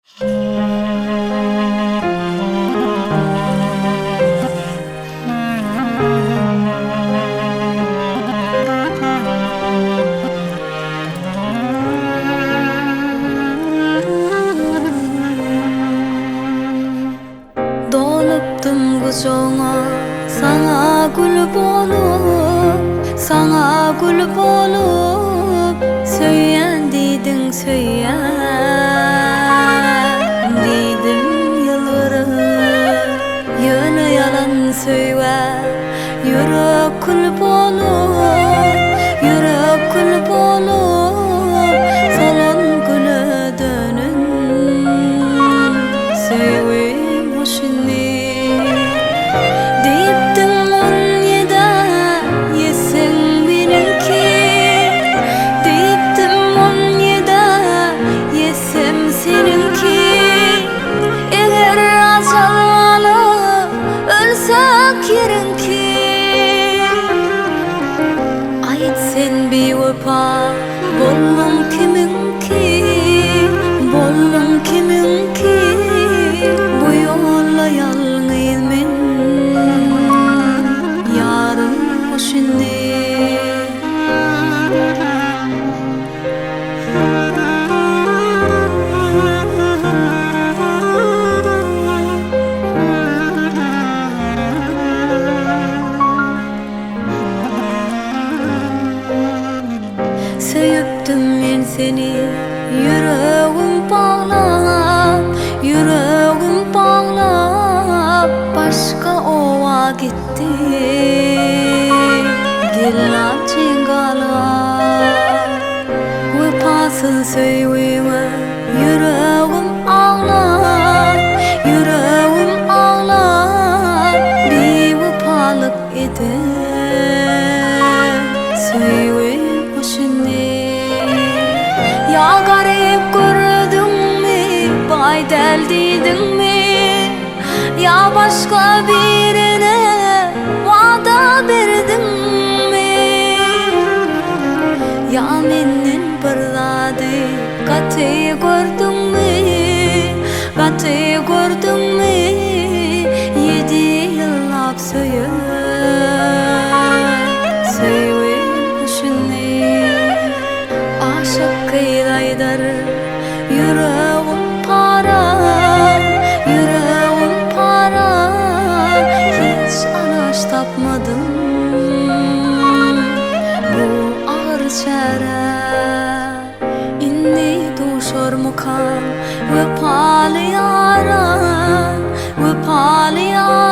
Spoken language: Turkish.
Dolupdum kucağına, sana gül bolup, sana gül bolup, söyleyen diydin söyleyen diydim yıllarım. Yöne yalan söyle, yürek kül bolup, yürek kül bolup, salon güle dönün sevim hoşini. Deyipdim 17 yesen benimki, deyipdim 17 yesem seninki. Eğer azalı ölsek yerinki, ayet sen bevefa bollum kiminki, bollum kiminki. Bu yolla yalnızım yarım hoşini. Sevdim men seni, yüreğim bağlap, yüreğim bağlap, başka ova gitti. Gelap çengalap, vefasız söyleme, yüreğim ağlar, yüreğim ağlar, bir vefalık eder, söyleme hoşini. Ya garip gördün mü, bay deldin mi? Ya başka birine vada verdin mi? Ya menden birladi katı gördün mü? Katı gördün mü? 7 yıllap söyür, söyür hoşini. Aşık kıyılaydır yüreğim parar, yüreğim parar. Hiç anaş tapmadım bu ağır çare. İnni duşar mukan vefalı yaran, vefalı yaran.